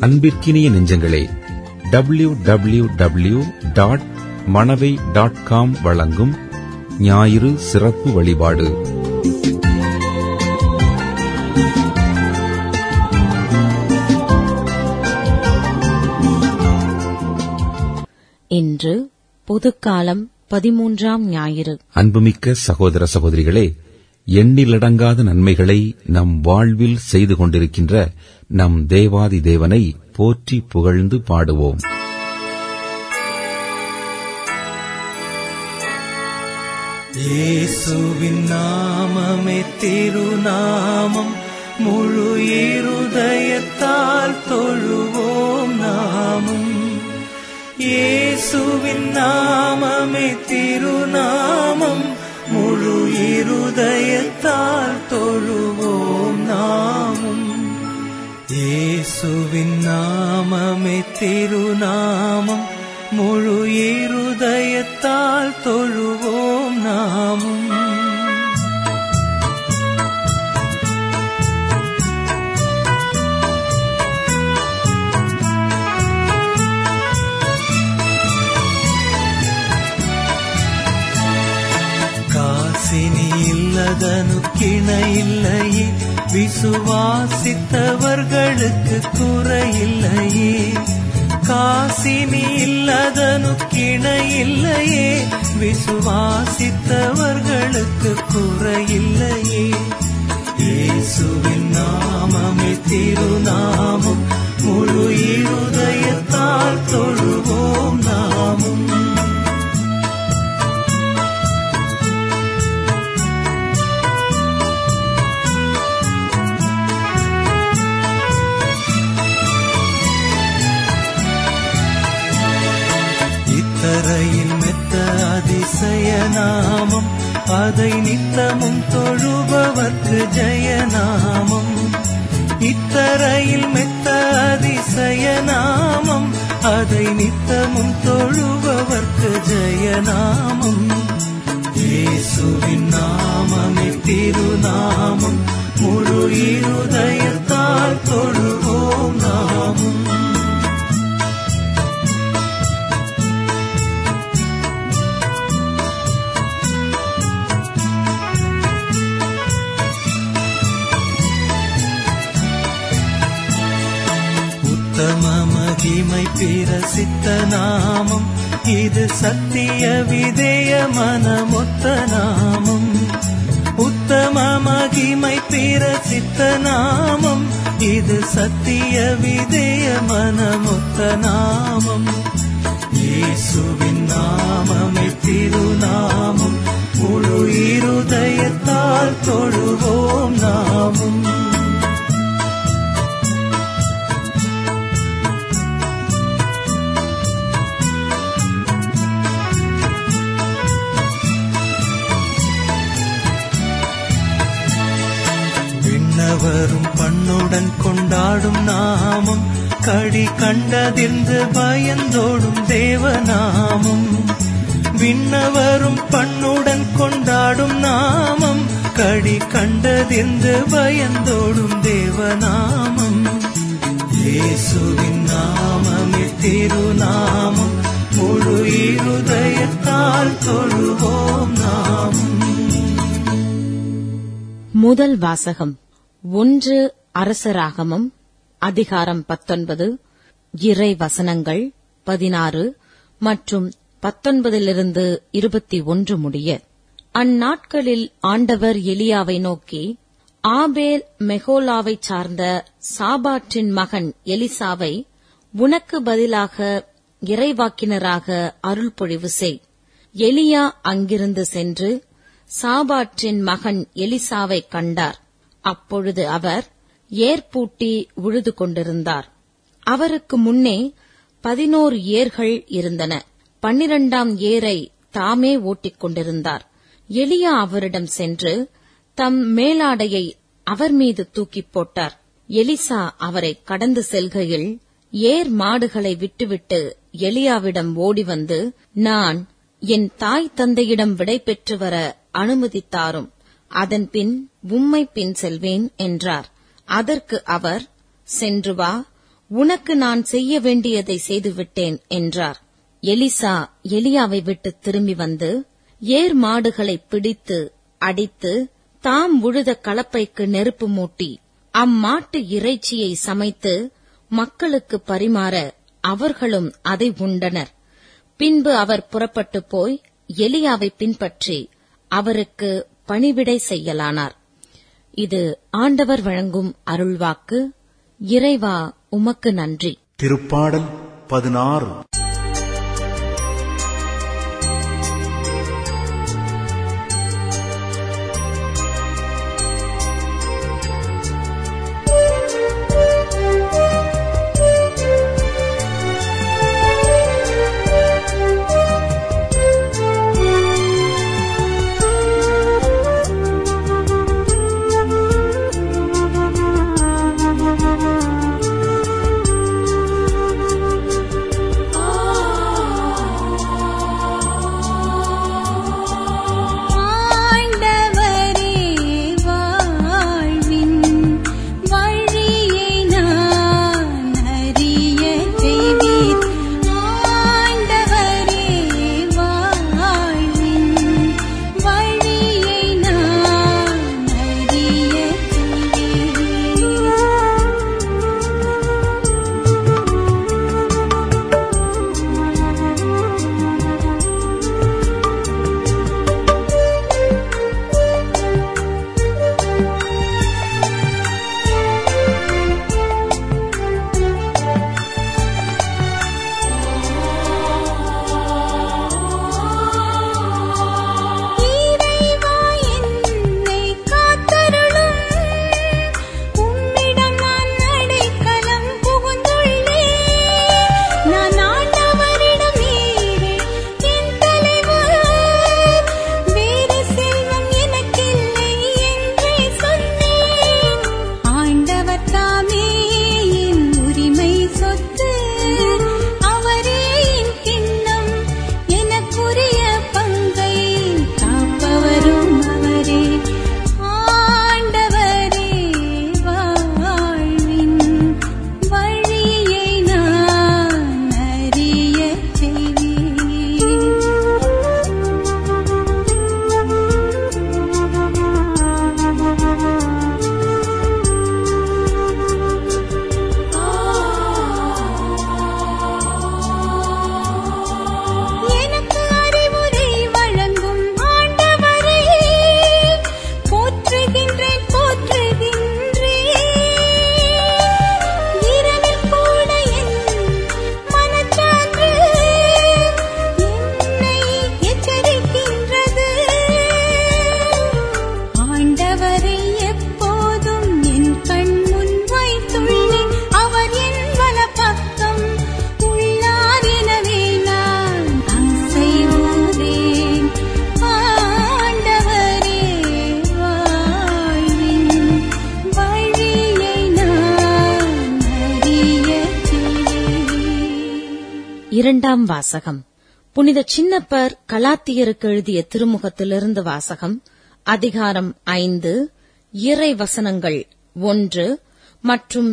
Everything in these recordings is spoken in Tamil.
அன்பிற்கினிய நெஞ்சங்களே, www.manavai.com வழங்கும் ஞாயிறு சிறப்பு வழிபாடு. இன்று பொதுக்காலம் 13ஆம் ஞாயிறு. அன்புமிக்க சகோதர சகோதரிகளே, எண்ணிலடங்காத நன்மைகளை நம் வாழ்வில் செய்து கொண்டிருக்கின்ற நம் தேவாதி தேவனை போற்றி புகழ்ந்து பாடுவோம். இயேசுவின் நாமமே திருநாமம், முழு இருதயத்தால் தொழுவோம் நாமும். இயேசுவின் நாமமே திருநாமம், முழு இருதயத்தால் தொழுவோம் நாமும். இயேசுவின் நாமமே திருநாமம், முழு இருதயத்தால் தொழுவோம் நாமும். காசினி இல்லதனு கிணையில்லையே, விசுவாசித்தவர்களுக்கு குறையில்லையே. காசினி இல்லதனு கிணையில்லையே, விசுவாசித்தவர்களுக்கு குறையில்லையே. இயேசுவின் நாமமே திருநாமம், முழு இருதயத்தால் தொழுவோம் நாமும். இத்தரையில் மெத்த அதிசய நாமம், அதை நித்தமும் தொழுபவர்க்கு ஜெயநாமம். இத்தரையில் மெத்த அதிசய நாமம், அதை நித்தமும் தொழுபவர்க்கு ஜெயநாமம். இயேசுவின் நாமமே திருநாமம், முழு இருதயத்தால் தொழுவோம் நாமும். உத்தம மகிமை பிரசித்த நாமம், இது சத்திய விதேய மனமொத்த நாமம். உத்தம மகிமை பிரசித்த நாமம், இது சத்திய விதேய மனமொத்த நாமம். இயேசுவின் நாமமே திருநாமம், முழு இருதயத்தால் தொழுவோம் நாமும். விண்ணவரும் பண்ணுடன் கொண்டாடும் நாமம், கடி கண்டதிர்ந்து பயந்தோடும் தேவநாமம். விண்ணவரும் பண்ணுடன் கொண்டாடும் நாமம், கடி கண்டதிர்ந்து பயந்தோடும் தேவநாமம். இயேசுவின் நாமமே திருநாமம், முழு இருதயத்தால் தொழுவோம் நாமும். முதல் வாசகம் 1 அரசராகமம் அதிகாரம் 19 இறை வசனங்கள் 16 மற்றும் 19 21 முடிய. அந்நாட்களில் ஆண்டவர் எலியாவை நோக்கி, ஆபேல் மெகோலாவைச் சார்ந்த சாபாற்றின் மகன் எலிசாவை உனக்கு பதிலாக இறைவாக்கினராக அருள்பொழிவு செய். எலியா அங்கிருந்து சென்று சாபாற்றின் மகன் எலிசாவைக் கண்டார். அப்பொழுது அவர் ஏர்பூட்டி உழுது கொண்டிருந்தார். அவருக்கு முன்னே 11 ஏர்கள் இருந்தன. 12ஆம் ஏரை தாமே ஓட்டிக் கொண்டிருந்தார். எலியா அவரிடம் சென்று தம் மேலாடையை அவர் மீது தூக்கிப் போட்டார். எலிசா அவரை கடந்து செல்கையில் ஏர் மாடுகளை விட்டுவிட்டு எலியாவிடம் ஓடி வந்து, நான் என் தாய் தந்தையிடம் விடை பெற்று வர அனுமதித்தாரும், அதன்பின் உம்மை பின் செல்வேன் என்றார். அதற்கு அவர், சென்று வா, உனக்கு நான் செய்ய வேண்டியதை செய்துவிட்டேன் என்றார். எலிசா எலியாவை விட்டு திரும்பி வந்து ஏர் மாடுகளை பிடித்து அடித்து தாம் உழுத கலப்பைக்கு நெருப்பு மூட்டி அம்மாட்டு இறைச்சியை சமைத்து மக்களுக்கு பரிமாற அவர்களும் அதை உண்டனர். பின்பு அவர் புறப்பட்டு போய் எலியாவை பின்பற்றி அவருக்கு பணிவிடை செய்யலானார். இது ஆண்டவர் வழங்கும் அருள்வாக்கு. இறைவா, உமக்கு நன்றி. திருப்பாடல் 16. இரண்டாம் வாசகம். புனித சின்னப்பர் கலாத்தியருக்கு எழுதிய திருமுகத்திலிருந்து வாசகம். அதிகாரம் 5, இறை வசனங்கள் 1 மற்றும்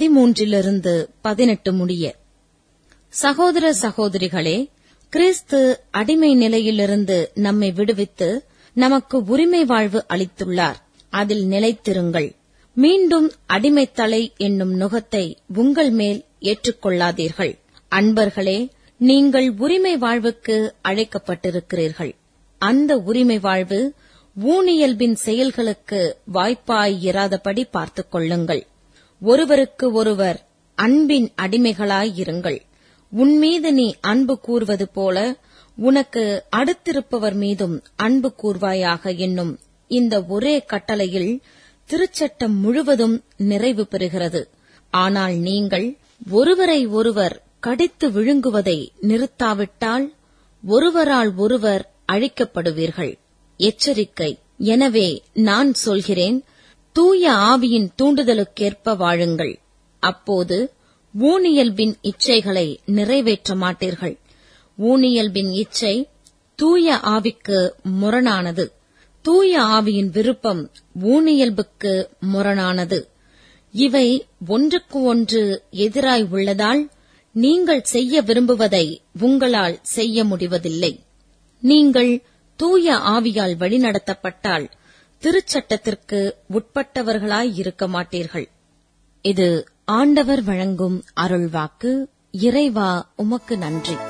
13-18 முடிய. சகோதர சகோதரிகளே, கிறிஸ்து அடிமை நிலையிலிருந்து நம்மை விடுவித்து நமக்கு உரிமை வாழ்வு அளித்துள்ளார். அதில் நிலைத்திருங்கள். மீண்டும் அடிமைத்தலை என்னும் நுகத்தை உங்கள் மேல் ஏற்றுக்கொள்ளாதீர்கள். அன்பர்களே, நீங்கள் உரிமை வாழ்வுக்கு அழைக்கப்பட்டிருக்கிறீர்கள். அந்த உரிமை வாழ்வு ஊனியல்பின் செயல்களுக்கு வாய்ப்பாயிராதபடி பார்த்துக் கொள்ளுங்கள். ஒருவருக்கு ஒருவர் அன்பின் அடிமைகளாயிருங்கள். உன்மீது நீ அன்பு கூர்வது போல உனக்கு அடுத்திருப்பவர் மீதும் அன்பு கூர்வாயாக என்னும் இந்த ஒரே கட்டளையில் திருச்சட்டம் முழுவதும் நிறைவு பெறுகிறது. ஆனால் நீங்கள் ஒருவரை ஒருவர் கடித்து விழுங்குவதை நிறுத்தாவிட்டால் ஒருவரால் ஒருவர் அழிக்கப்படுவீர்கள். எச்சரிக்கை. எனவே நான் சொல்கிறேன், தூய ஆவியின் தூண்டுதலுக்கேற்ப வாழுங்கள். அப்போது ஊனியல்பின் இச்சைகளை நிறைவேற்ற மாட்டீர்கள். ஊனியல்பின் இச்சை தூய ஆவிக்கு முரணானது. தூய ஆவியின் விருப்பம் ஊனியல்புக்கு முரணானது. இவை ஒன்றுக்கு ஒன்று எதிராய் உள்ளதால் நீங்கள் செய்ய விரும்புவதை உங்களால் செய்ய முடிவதில்லை. நீங்கள் தூய ஆவியால் வழிநடத்தப்பட்டால் திருச்சட்டத்திற்கு உட்பட்டவர்களாயிருக்க மாட்டீர்கள். இது ஆண்டவர் வழங்கும் அருள்வாக்கு. இறைவா, உமக்கு நன்றி.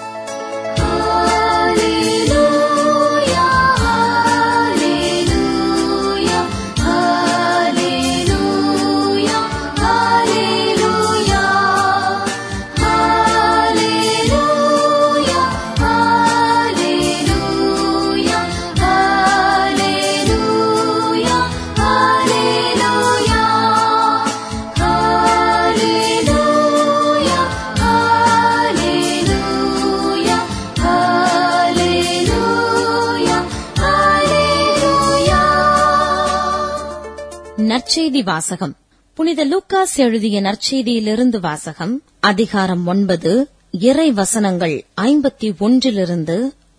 நற்செய்தி வாசகம். புனித லூக்காஸ் எழுதிய நற்செய்தியிலிருந்து வாசகம். அதிகாரம் 9, இறை வசனங்கள் 51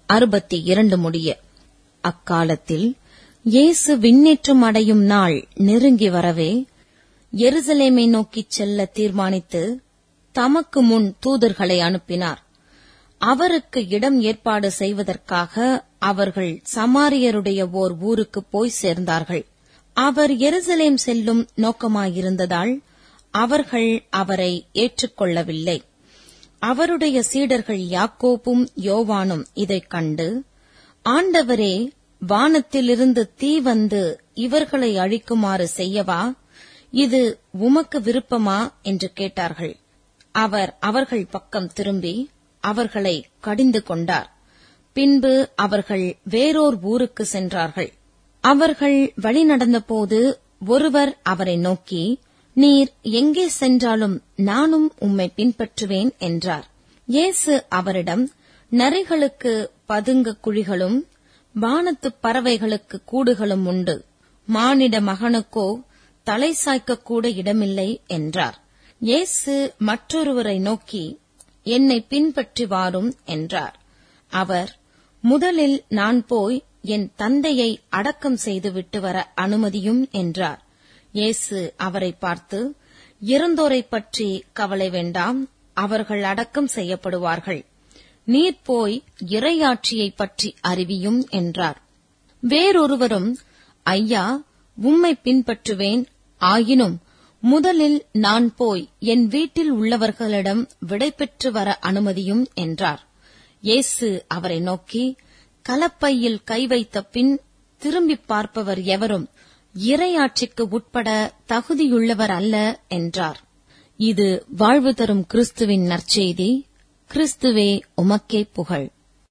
62 முடிய. அக்காலத்தில் இயேசு விண்ணேற்றம் அடையும் நாள் நெருங்கி வரவே எருசலேமை நோக்கிச் செல்ல தீர்மானித்து தமக்கு முன் தூதர்களை அனுப்பினார். அவருக்கு இடம் ஏற்பாடு செய்வதற்காக அவர்கள் சமாரியருடைய ஓர் ஊருக்கு போய் சேர்ந்தார்கள். அவர் எருசலேம் செல்லும் நோக்கமாயிருந்ததால் அவர்கள் அவரை ஏற்றுக்கொள்ளவில்லை. அவருடைய சீடர்கள் யாக்கோபும் யோவானும் இதைக் கண்டு, ஆண்டவரே, வானத்திலிருந்து தீ வந்து இவர்களை அழிக்குமாறு செய்யவா? இது உமக்கு விருப்பமா என்று கேட்டார்கள். அவர் அவர்கள் பக்கம் திரும்பி அவர்களை கடிந்து கொண்டார். பின்பு அவர்கள் வேறோர் ஊருக்கு சென்றார்கள். அவர்கள் வழி நடந்தபோது ஒருவர் அவரை நோக்கி, நீர் எங்கே சென்றாலும் நானும் உம்மை பின்பற்றுவேன் என்றார். இயேசு அவரிடம், நரிகளுக்கு பதுங்க குழிகளும் வானத்துப் பறவைகளுக்கு கூடுகளும் உண்டு, மானிட மகனுக்கோ தலை சாய்க்கக்கூட இடமில்லை என்றார். இயேசு மற்றொருவரை நோக்கி, என்னை பின்பற்றி வாரும் என்றார். அவர், முதலில் நான் போய் என் தந்தையை அடக்கம் செய்துவிட்டு வர அனுமதியும் என்றார். இயேசு அவரை பார்த்து, இறந்தோரைப் பற்றி கவலை வேண்டாம், அவர்கள் அடக்கம் செய்யப்படுவார்கள். நீர் போய் இறையாட்சியைப் பற்றி அறிவியும் என்றார். வேறொருவரும், ஐயா, உம்மை பின்பற்றுவேன், ஆயினும் முதலில் நான் போய் என் வீட்டில் உள்ளவர்களிடம் விடைபெற்று வர அனுமதியும் என்றார். இயேசு அவரை நோக்கி, கலப்பையில் கை வைத்த பின் திரும்பிப் பார்ப்பவர் எவரும் இறையாட்சிக்கு உட்பட தகுதியுள்ளவர் அல்ல என்றார். இது வாழ்வு தரும் கிறிஸ்துவின் நற்செய்தி. கிறிஸ்துவே, உமக்கே புகழ்.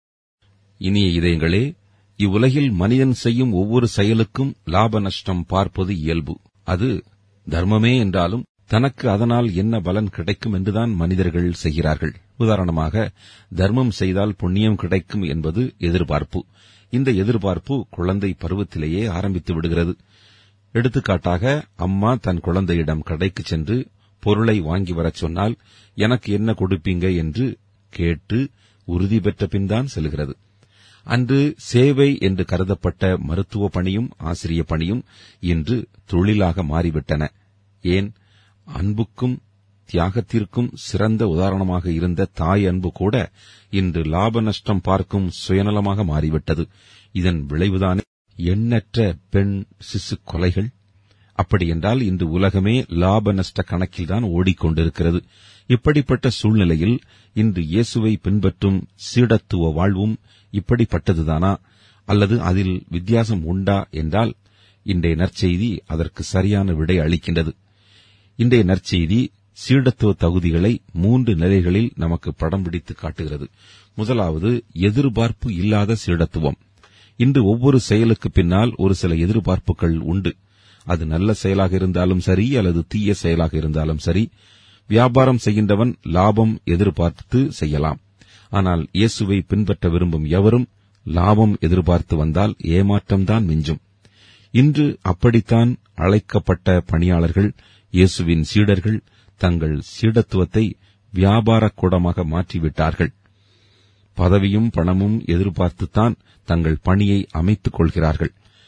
இனிய இதயங்களே, இவ்வுலகில் மனிதன் செய்யும் ஒவ்வொரு செயலுக்கும் லாப நஷ்டம் பார்ப்பது இயல்பு. அது தர்மமே என்றாலும் தனக்கு அதனால் என்ன பலன் கிடைக்கும் என்றுதான் மனிதர்கள் செய்கிறார்கள். உதாரணமாக, தர்மம் செய்தால் புண்ணியம் கிடைக்கும் என்பது எதிர்பார்ப்பு. இந்த எதிர்பார்ப்பு குழந்தை பருவத்திலேயே ஆரம்பித்து விடுகிறது. எடுத்துக்காட்டாக, அம்மா தன் குழந்தையிடம் கடைக்கு சென்று பொருளை வாங்கி வரச் சொன்னால், எனக்கு என்ன கொடுப்பீங்க என்று கேட்டு உறுதி பெற்ற பின்தான் செல்கிறது. அன்று சேவை என்று கருதப்பட்ட மருத்துவ பணியும் ஆசிரிய பணியும் இன்று தொழிலாக மாறிவிட்டன. ஏன், அன்புக்கும் தியாகத்திற்கும் சிறந்த உதாரணமாக இருந்த தாய் அன்பு கூட இன்று லாப நஷ்டம் பார்க்கும் சுயநலமாக மாறிவிட்டது. இதன் விளைவுதானே எண்ணற்ற பெண் சிசு கொலைகள். அப்படியென்றால் இன்று உலகமே லாப நஷ்ட கணக்கில்தான் ஓடிக்கொண்டிருக்கிறது. இப்படிப்பட்ட சூழ்நிலையில் இன்று இயேசுவை பின்பற்றும் சீடத்துவ வாழ்வும் இப்படிப்பட்டதுதானா, அல்லது அதில் வித்தியாசம் உண்டா என்றால் இன்றைய நற்செய்தி அதற்கு சரியான விடை அளிக்கின்றது. இன்றைய நற்செய்தி சீடத்துவ தகுதிகளை 3 நிலைகளில் நமக்கு படம் பிடித்து காட்டுகிறது. முதலாவது, எதிர்பார்ப்பு இல்லாத சீடத்துவம். இன்று ஒவ்வொரு செயலுக்கு பின்னால் ஒரு சில எதிர்பார்ப்புகள் உண்டு. அது நல்ல செயலாக இருந்தாலும் சரி, அல்லது தீய செயலாக இருந்தாலும் சரி. வியாபாரம் செய்கின்றவன் லாபம் எதிர்பார்த்து செய்யலாம். ஆனால் இயேசுவை பின்பற்ற விரும்பும் எவரும் லாபம் எதிர்பார்த்து வந்தால் ஏமாற்றம்தான் மிஞ்சும். இன்று அப்படித்தான் அழைக்கப்பட்ட பணியாளர்கள், இயேசுவின் சீடர்கள் தங்கள் சீடத்துவத்தை வியாபாரக் கூடமாக மாற்றிவிட்டார்கள். பதவியும் பணமும் எதிர்பார்த்துத்தான் தங்கள் பணியை அமைத்துக் கொள்கிறார்கள்.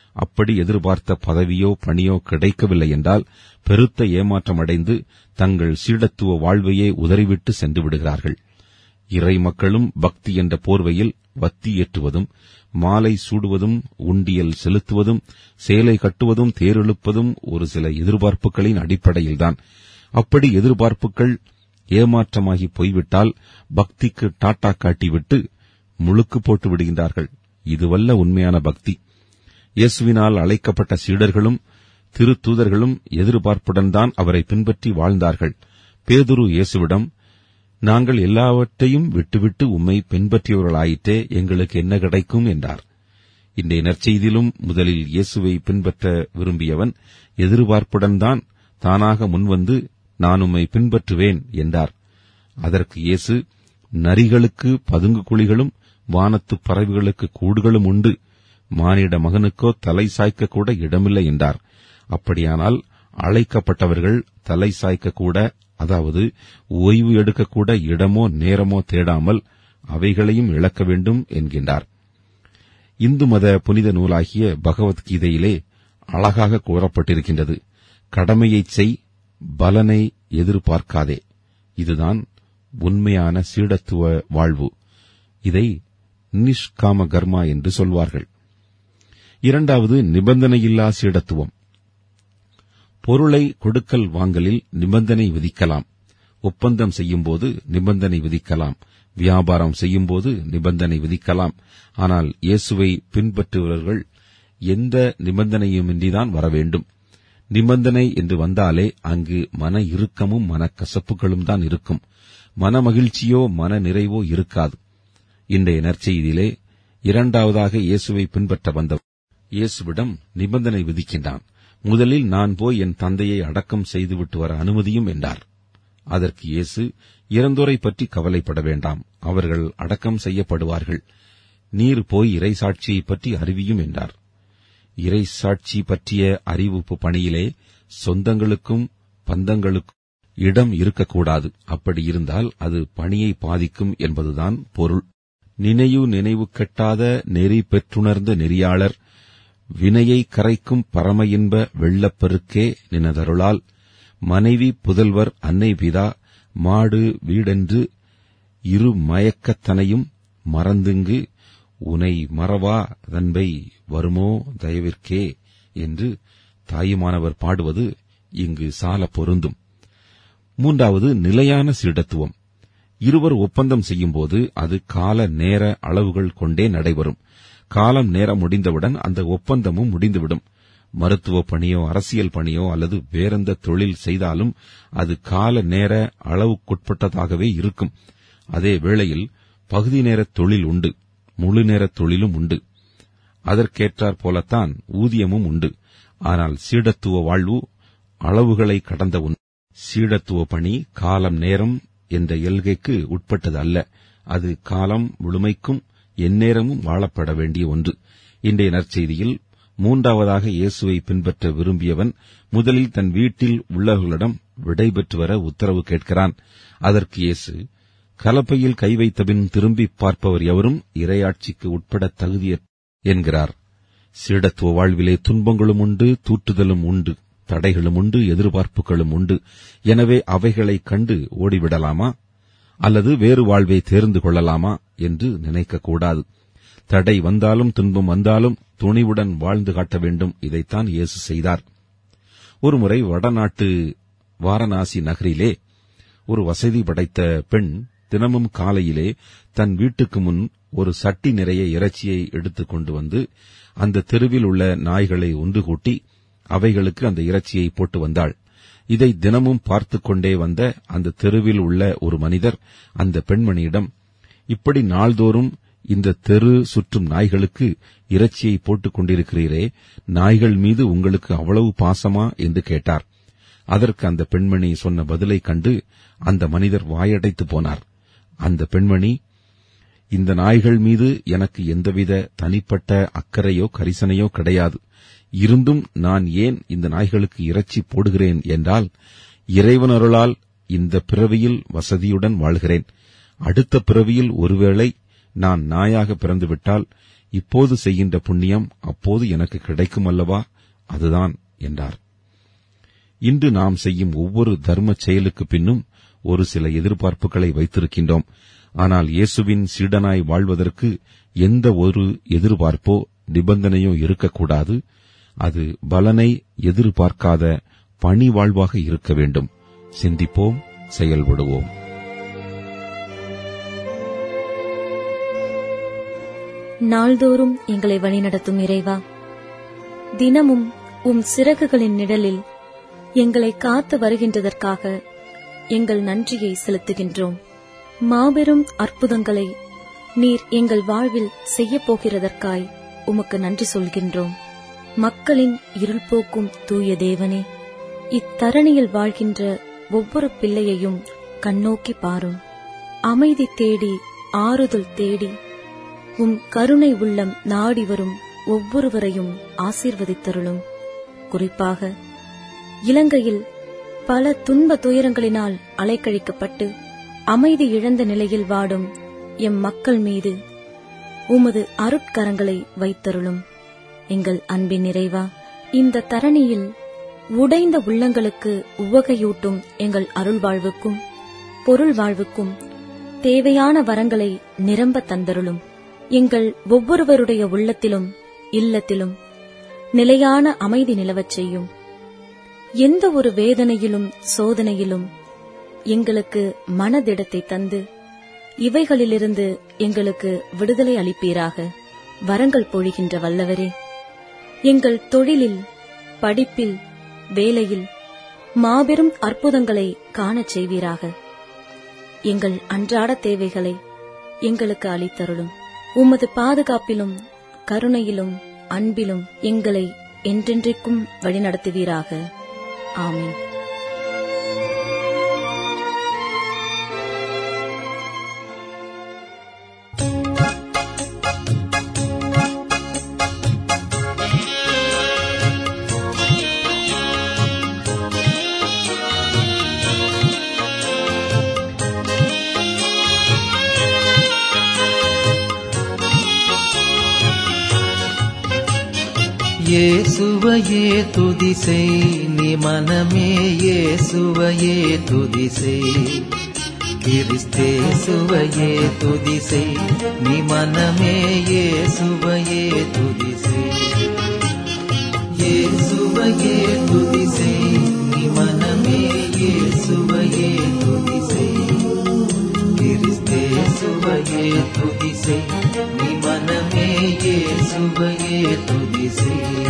அப்படி எதிர்பார்த்த பதவியோ பணியோ கிடைக்கவில்லை என்றால் பெருத்த ஏமாற்றமடைந்து தங்கள் சீடத்துவ வாழ்வையே உதறிவிட்டு சென்று விடுகிறார்கள். இறை மக்களும் பக்தி என்ற போர்வையில் வத்தி ஏற்றுவதும், மாலை சூடுவதும், உண்டியல் செலுத்துவதும், சேலை கட்டுவதும், தேரெழுப்பதும் ஒரு சில எதிர்பார்ப்புகளின் அடிப்படையில்தான். அப்படி எதிர்பார்ப்புகள் ஏமாற்றமாகி போய்விட்டால் பக்திக்கு டாட்டா காட்டிவிட்டு முழுக்கு போட்டு விடுகின்றார்கள். இதுவல்ல உண்மையான பக்தி. இயேசுவினால் அழைக்கப்பட்ட சீடர்களும் திருத்தூதர்களும் எதிர்பார்ப்புடன் தான் அவரை பின்பற்றி வாழ்ந்தார்கள். பேதுரு இயேசுவிடம், நாங்கள் எல்லாவற்றையும் விட்டுவிட்டு உம்மை பின்பற்றியவர்களாயிற்றே, எங்களுக்கு என்ன கிடைக்கும் என்றார். இன்றைய நற்செய்தியிலும் முதலில் இயேசுவை பின்பற்ற விரும்பியவன் எதிர்பார்ப்புடன் தான் தானாக முன்வந்து, நான் உம்மை பின்பற்றுவேன் என்றார். அதற்கு இயேசு, நரிகளுக்கு பதுங்கு குழிகளும் வானத்து பறவைகளுக்கு கூடுகளும் உண்டு, மானிட மகனுக்கோ தலை சாய்க்க கூட இடமில்லை என்றார். அப்படியானால் அழைக்கப்பட்டவர்கள் தலை சாய்க்க கூட, அதாவது ஓய்வு எடுக்கக்கூட இடமோ நேரமோ தேடாமல் அவைகளையும் இழக்க வேண்டும் என்கின்றார். இந்து மத புனித நூலாகிய பகவத்கீதையிலே அழகாக கூறப்பட்டிருக்கின்றது, கடமையைச் செய், பலனை எதிர்பார்க்காதே. இதுதான் உண்மையான சீடத்துவ வாழ்வு. இதை நிஷ்காம கர்மா என்று சொல்வார்கள். இரண்டாவது, நிபந்தனையில்லா சீடத்துவம். பொருளை கொடுக்கல் வாங்கலில் நிபந்தனை விதிக்கலாம். ஒப்பந்தம் செய்யும்போது நிபந்தனை விதிக்கலாம். வியாபாரம் செய்யும்போது நிபந்தனை விதிக்கலாம். ஆனால் இயேசுவை பின்பற்றுபவர்கள் எந்த நிபந்தனையுமின்றிதான் வர வேண்டும். நிபந்தனை என்று வந்தாலே அங்கு மன இறுக்கமும் மனக்கசப்புகளும் தான் இருக்கும். மன மகிழ்ச்சியோ மன நிறைவோ இருக்காது. இன்றைய நற்செய்தியிலே இரண்டாவதாக இயேசுவை பின்பற்ற வந்தவர் இயேசுவிடம் நிபந்தனை விதிக்கின்றான். முதலில் நான் போய் என் தந்தையை அடக்கம் செய்துவிட்டு வர அனுமதியும் என்றார். அதற்கு இயேசு, இறந்தோரை பற்றி கவலைப்பட வேண்டாம், அவர்கள் அடக்கம் செய்யப்படுவார்கள். நீர் போய் இறைசாட்சியை பற்றி அறிவியும் என்றார். இறைசாட்சி பற்றிய அறிவிப்பு பணியிலே சொந்தங்களுக்கும் பந்தங்களுக்கும் இடம் இருக்கக்கூடாது. அப்படி இருந்தால் அது பணியை பாதிக்கும் என்பதுதான் பொருள். நினைவு கெட்டாத நெறி பெற்றுணர்ந்த நெறியாளர், வினையை கரைக்கும் பரம இன்ப வெள்ளப்பெருக்கே நினதருளால், மனைவி புதல்வர் அன்னை பிதா மாடு வீடென்று இரு மயக்கத்தனையும் மறந்துங்கு உனை மறவா தன்பை வருமோ தயவிற்கே என்று தாயுமானவர் பாடுவது இங்கு சால பொருந்தும். மூன்றாவது, நிலையான சீடத்துவம். இருவர் ஒப்பந்தம் செய்யும்போது அது கால நேர அளவுகள் கொண்டே நடைபெறும். காலம் நேரம் முடிந்தவுடன் அந்த ஒப்பந்தமும் முடிந்துவிடும். மருத்துவ பணியோ அரசியல் பணியோ அல்லது வேறெந்த தொழில் செய்தாலும் அது கால நேர அளவுக்குட்பட்டதாகவே இருக்கும். அதே வேளையில் பகுதி நேர தொழில் உண்டு, முழு நேர தொழிலும் உண்டு. அதற்கேற்றாற் போலத்தான் ஊதியமும் உண்டு. ஆனால் சீடத்துவ வாழ்வு அளவுகளை கடந்த ஒன்று. சீடத்துவ பணி காலம் நேரம் என்ற எல்கைக்கு உட்பட்டது அல்ல. அது காலம் முழுமைக்கும் எந்நேரமும் வாழப்பட வேண்டிய ஒன்று. இன்றைய நற்செய்தியில் மூன்றாவதாக இயேசுவை பின்பற்ற விரும்பியவன் முதலில் தன் வீட்டில் உள்ளவர்களிடம் விடை பெற்று வர உத்தரவு கேட்கிறான். அதற்கு இயேசு, கலப்பையில் கை வைத்தபின் திரும்பி பார்ப்பவர் எவரும் இறையாட்சிக்கு உட்பட தகுதியர் என்கிறார். சீடத்துவ வாழ்விலே துன்பங்களும் உண்டு, தூற்றுதலும் உண்டு, தடைகளும் உண்டு, எதிர்பார்ப்புகளும் உண்டு. எனவே அவைகளைக் கண்டு ஓடிவிடலாமா அல்லது வேறு வாழ்வை தேர்ந்து கொள்ளலாமா என்று நினைக்கக்கூடாது. தடை வந்தாலும் துன்பம் வந்தாலும் துணிவுடன் வாழ்ந்து காட்ட வேண்டும். இதைத்தான் இயேசு செய்தார். ஒருமுறை வடநாட்டு வாரணாசி நகரிலே ஒரு வசதி படைத்த பெண் தினமும் காலையிலே தன் வீட்டுக்கு முன் ஒரு சட்டி நிறைய இறைச்சியை எடுத்துக் கொண்டு வந்து அந்த தெருவில் உள்ள நாய்களை ஒன்று கூட்டி அவைகளுக்கு அந்த இறைச்சியை போட்டு வந்தாள். இதை தினமும் பார்த்துக் கொண்டே வந்த அந்த தெருவில் உள்ள ஒரு மனிதர் அந்த பெண்மணியிடம், இப்படி நாள்தோறும் இந்த தெரு சுற்றும் நாய்களுக்கு இறைச்சியை போட்டுக் கொண்டிருக்கிறீரே, நாய்கள் மீது உங்களுக்கு அவ்வளவு பாசமா என்று கேட்டார். அதற்கு அந்த பெண்மணி சொன்ன பதிலைக் கண்டு அந்த மனிதர் வாயடைத்து போனார். அந்த பெண்மணி, இந்த நாய்கள் மீது எனக்கு எந்தவித தனிப்பட்ட அக்கறையோ கரிசனையோ கிடையாது. இருந்தும் நான் ஏன் இந்த நாய்களுக்கு இறைச்சி போடுகிறேன் என்றால், இறைவன் அருளால் இந்த பிறவியில் வசதியுடன் வாழ்கிறேன். அடுத்த பிறவியில் ஒருவேளை நான் நாயாக பிறந்துவிட்டால் இப்போது செய்கின்ற புண்ணியம் அப்போது எனக்கு கிடைக்கும் அல்லவா, அதுதான் என்றார். இன்று நாம் செய்யும் ஒவ்வொரு தர்ம செயலுக்கு பின்னும் ஒரு சில எதிர்பார்ப்புகளை வைத்திருக்கின்றோம். ஆனால் இயேசுவின் சீடனாய் வாழ்வதற்கு எந்த ஒரு எதிர்பார்ப்போ நிபந்தனையோ இருக்கக்கூடாது. அது பலனை எதிர்பார்க்காத பணி வாழ்வாக இருக்க வேண்டும். சிந்திப்போம், செயல்படுவோம். நாள்தோறும் எங்களை வழிநடத்தும் இறைவா, தினமும் உம் சிறகுகளின் நிழலில் எங்களை காத்து வருகின்றதற்காக எங்கள் நன்றியை செலுத்துகின்றோம். மாபெரும் அற்புதங்களை நீர் எங்கள் வாழ்வில் செய்யப் போகிறதற்காய் உமக்கு நன்றி சொல்கின்றோம். மக்களின் இருள் போக்கும் தூய தேவனே, இத்தரணியில் வாழ்கின்ற ஒவ்வொரு பிள்ளையையும் கண்ணோக்கி பாரும். அமைதி தேடி, ஆறுதல் தேடி, உம் கருணை உள்ளம் நாடி வரும் ஒவ்வொருவரையும் ஆசீர்வதித்தருளும். குறிப்பாக இலங்கையில் பல துன்ப துயரங்களினால் அலைக்கழிக்கப்பட்டு அமைதி இழந்த நிலையில் வாடும் எம் மக்கள் மீது உமது அருட்கரங்களை வைத்தருளும். எங்கள் அன்பின் நிறைவா, இந்த தரணியில் உடைந்த உள்ளங்களுக்கு உவகையூட்டும் எங்கள் அருள் வாழ்வுக்கும் பொருள் வாழ்வுக்கும் தேவையான வரங்களை நிரம்ப தந்தருளும். எங்கள் ஒவ்வொருவருடைய உள்ளத்திலும் இல்லத்திலும் நிலையான அமைதி நிலவச் செய்யும். எந்த ஒரு வேதனையிலும் சோதனையிலும் எங்களுக்கு மனதிடத்தை தந்து இவைகளிலிருந்து எங்களுக்கு விடுதலை அளிப்பீராக. வரங்கள் பொழிகின்ற வல்லவரே, எங்கள் தொழிலில், படிப்பில், வேலையில் மாபெரும் அற்புதங்களை காணச் செய்வீராக. எங்கள் அன்றாட தேவைகளை எங்களுக்கு அளித்தருளும். உமது பாதுகாப்பிலும் கருணையிலும் அன்பிலும் எங்களை என்றென்றைக்கும் வழிநடத்துவீராக. ஆமென். இயேசுவையே துதி செய் நீ மனமே, இயேசுவையே துதி செய். கிறிஸ்தேசுவையே துதி செய் நீ மனமே, இயேசுவையே துதி செய். இயேசுவையே துதி செய் நீ மனமே, இயேசுவையே துதி செய். கிறிஸ்தேசுவையே துதி செய் நீ மனமே, இயேசுவையே துதி செய்.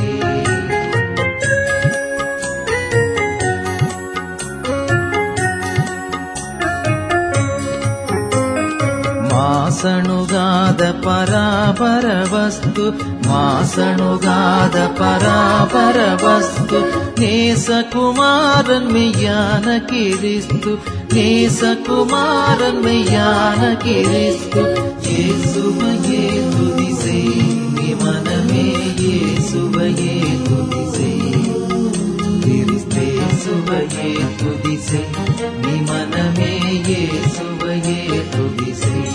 ಮಾಸಣುಗಾದ ಪರಾಪರ ವಸ್ತು, ಮಾಸಣುಗಾದ ಪರಾಪರ ವಸ್ತು, ನೇಸ ಕುಮಾರನ್ ಮೆಯ್ಯಾನ ಕಿರಿಸ್ತು, ನೇಸ ಕುಮಾರನ್ ಮೆಯ್ಯಾನ ಕಿರಿಸ್ತು. ಯೇಸುವಯೇ ತುದಿ செய் நீ மனமே, இயேசுவையே துதி செய். கிறிஸ்தேசுவையே துதி செய் நீ மனமே, இயேசுவையே துதி செய்.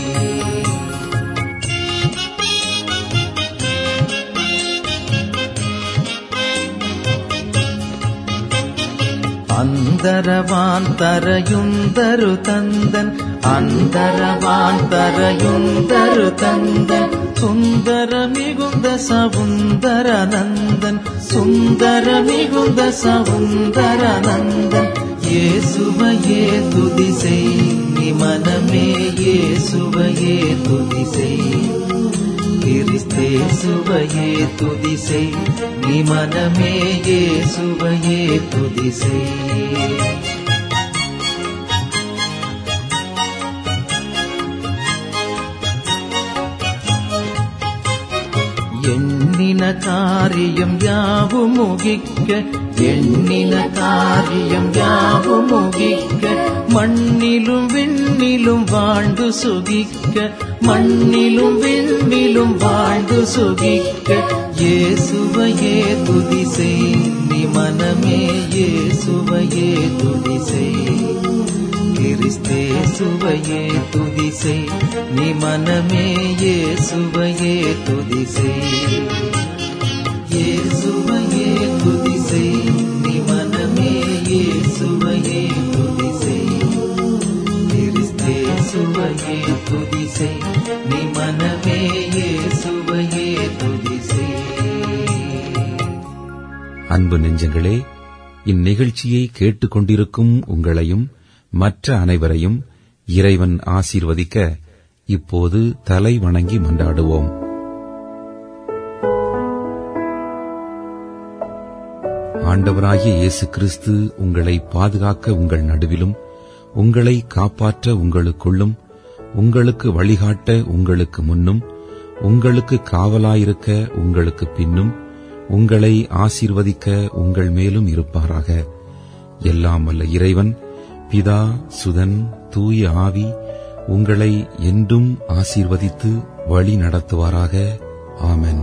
அந்தரவான் தரையுந்தரு தந்தன், அந்தரவான் தரையுந்தரு தந்தன், சுந்தர மிகுந்த சவுந்தர நந்தன், சுந்தர மிகுந்த சவுந்தர நந்தன். இயேசுவையே துதி செய் நீ மனமே, இயேசுவையே துதி செய். கிறிஸ்தேசுவையே துதி செய் நீ மனமே, இயேசுவையே துதி செய். எண்ணின காரியம் யாவும் முகிக்க, எண்ணின காரியம் யாவும் முகிக்க, மண்ணிலும் விண்ணிலும் வாழ்ந்து சுகிக்க, மண்ணிலும் விண்ணிலும் வாழ்ந்து சுகிக்க. இயேசுவையே துதி செய் நீ மனமே, இயேசுவையே துதி செய். கிறிஸ்தேசுவையே துதிசை, நீ மனமே இயேசுவையே துதிசை. இயேசுவையே துதிசை, நீ மனமே இயேசுவையே துதிசை. கிறிஸ்தேசுவையே துதிசை, நீ மனமே இயேசுவையே துதிசை. அன்பு நெஞ்சங்களே, இந்நிகழ்ச்சியை கேட்டுக்கொண்டிருக்கும் உங்களையும் மற்ற அனைவரையும் இறைவன் ஆசீர்வதிக்க இப்போது தலை வணங்கி மன்றாடுவோம். ஆண்டவராகிய இயேசு கிறிஸ்து உங்களை பாதுகாக்க உங்கள் நடுவிலும், உங்களை காப்பாற்ற உங்களுக்குள்ளும், உங்களுக்கு வழிகாட்ட உங்களுக்கு முன்னும், உங்களுக்கு காவலாயிருக்க உங்களுக்கு பின்னும், உங்களை ஆசீர்வதிக்க உங்கள் மேலும் இருப்பாராக. எல்லாம் வல்ல இறைவன் பிதா, சுதன், தூய ஆவி உங்களை என்றும் ஆசீர்வதித்து வழி நடத்துவாராக. ஆமென்.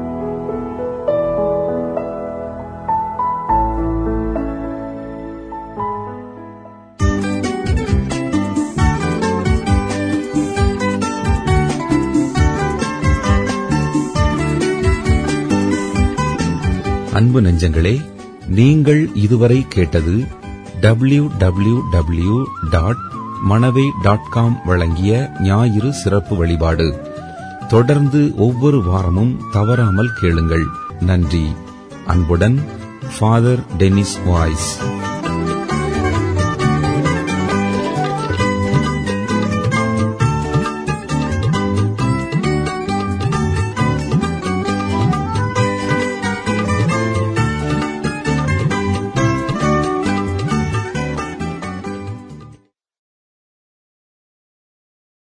அன்பு நெஞ்சங்களே, நீங்கள் இதுவரை கேட்டது www.manavai.com வழங்கிய ஞாயிறு சிறப்பு வழிபாடு. தொடர்ந்து ஒவ்வொரு வாரமும் தவறாமல் கேளுங்கள். நன்றி. அன்புடன் ஃபாதர் டெனிஸ் வாய்ஸ்.